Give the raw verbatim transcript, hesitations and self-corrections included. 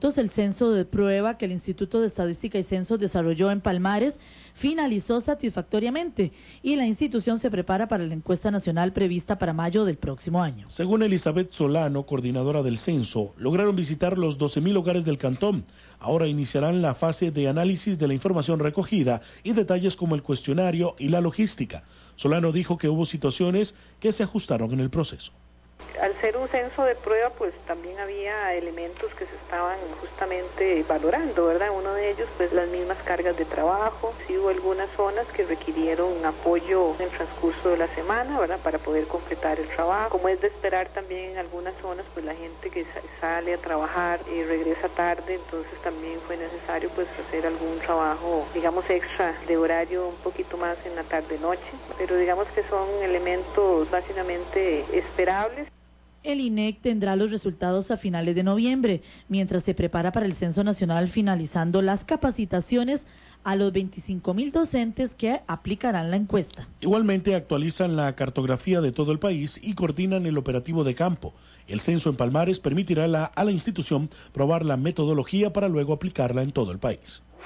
El censo de prueba que el Instituto de Estadística y Censos desarrolló en Palmares finalizó satisfactoriamente y la institución se prepara para la encuesta nacional prevista para mayo del próximo año. Según Elizabeth Solano, coordinadora del censo, lograron visitar los doce mil hogares del cantón. Ahora iniciarán la fase de análisis de la información recogida y detalles como el cuestionario y la logística. Solano dijo que hubo situaciones que se ajustaron en el proceso. Al ser un censo de prueba, pues también había elementos que se estaban justamente valorando, ¿verdad? Uno de ellos, pues las mismas cargas de trabajo. Sí hubo algunas zonas que requirieron apoyo en el transcurso de la semana, ¿verdad? Para poder completar el trabajo. Como es de esperar también en algunas zonas, pues la gente que sale a trabajar y regresa tarde, entonces también fue necesario pues hacer algún trabajo, digamos, extra de horario un poquito más en la tarde-noche. Pero digamos que son elementos básicamente esperables. El I N E C tendrá los resultados a finales de noviembre, mientras se prepara para el Censo Nacional, finalizando las capacitaciones a los veinticinco mil docentes que aplicarán la encuesta. Igualmente actualizan la cartografía de todo el país y coordinan el operativo de campo. El censo en Palmares permitirá la, a la institución probar la metodología para luego aplicarla en todo el país.